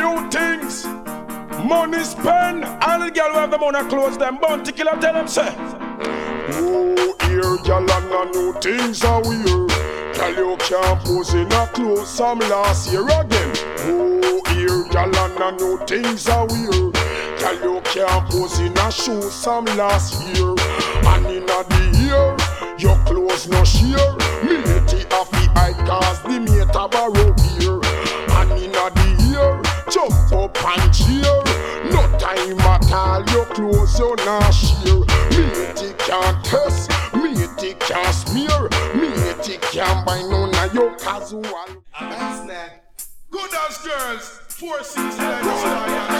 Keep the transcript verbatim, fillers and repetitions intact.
new things. Money spend, all the girl who have the money clothes them. Bounty killer tell them say, oh, here y'all and new things are weird. Girl you can't pose in a clothes some last year again. Oh, here y'all and new things are weird. Girl you can't pose in a shoes some last year. And in a the year, your clothes no sheer. Military of the high cause the mate a borrow here. And in a the year, jump up and cheer. No time at all, your clothes you not sheer. Military can't test, military can't smear. Military can't buy none of your casual. That's that. Good as girls, four six nine.